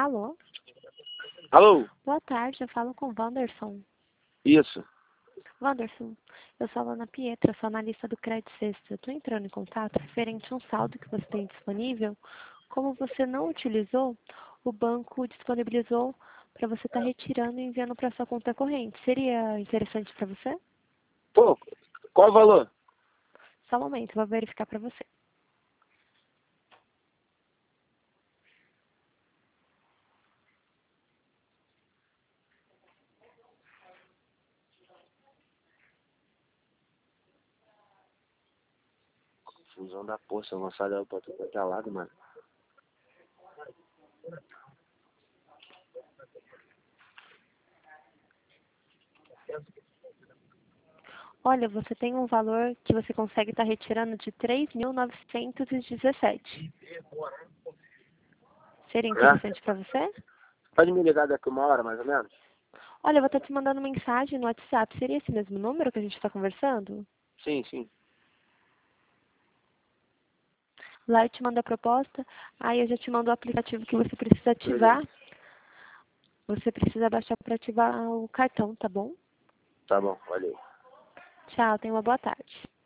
Alô? Alô? Boa tarde, eu falo com o Wanderson. Isso. Wanderson, eu sou a Ana Pietra, sou analista do Credit Sexta. Eu estou entrando em contato referente a um saldo que você tem disponível. Como você não utilizou, o banco disponibilizou para você estar retirando e enviando para sua conta corrente. Seria interessante para você? Pô, qual o valor? Só um momento, vou verificar para você. Confusão da porra, se eu lançar ela pra tudo quanto é lado, mano. Olha, você tem um valor que você consegue estar retirando de 3.917. Seria interessante para você? Pode me ligar daqui 1 hora, mais ou menos? Olha, eu vou estar te mandando mensagem no WhatsApp. Seria esse mesmo número que a gente está conversando? Sim, sim. Lá eu te mando a proposta, aí eu já te mando o aplicativo que você precisa ativar. Você precisa baixar para ativar o cartão, tá bom? Tá bom, valeu. Tchau, tenha uma boa tarde.